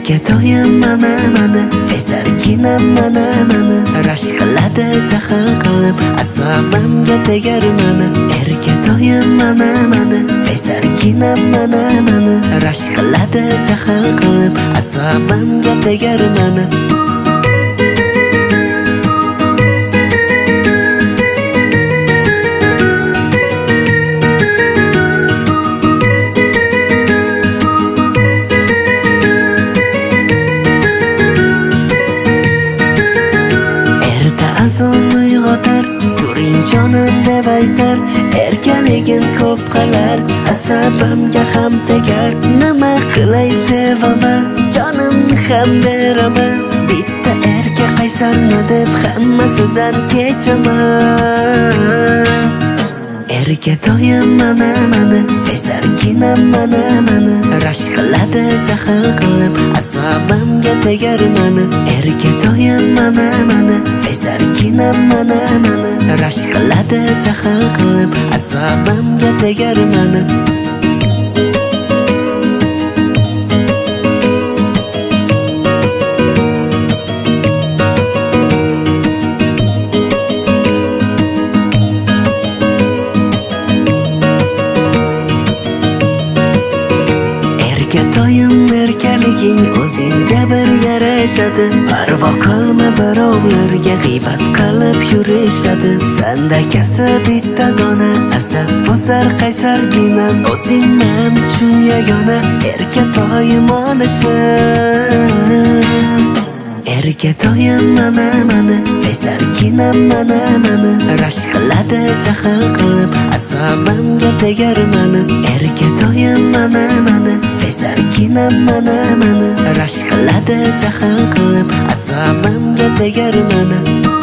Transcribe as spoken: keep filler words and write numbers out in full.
Erkatoyim mana mana, esarginam mana mana, rashk qiladi jahl qilib, asabimga tegar mana. Erkatoyim mana mana, esarginam mana mana, rashk qiladi jahl qilib, asabimga tegar mana. Azon uyg'otar, turing jonim deb aytar, erkaligin ko'p qilar, asabimga ham tegar. Nima qilay sevaman, jonimni ham beraman, bitta erka qaysarmi deb hammasidan kechaman. Erkatoyim mana mana, esarginam mana mana, rashk qiladi jahl qilib, asabimga tegar mana. Erkatoyim mana mana, esarginam mana mana, rashk qiladi jahl qilib, asabimga tegar mana. Erkatoyim erkaliging o'zingga bir yarashadi, parvo qilma birovlarga g'iybat qilib yurishadi. Senda kasb bitta dona, asab buzar qaysarginam, o'zing men uchun yagona. Erkatoyim onashim, erkatoyim mana mana, esarginam mana mana, rashk qiladi jahl qilib, asabimga tegar mana. Erkatoyim mana mana, esarginam mana mana, rashk qiladi jahl qilib, asabimga tegar mana.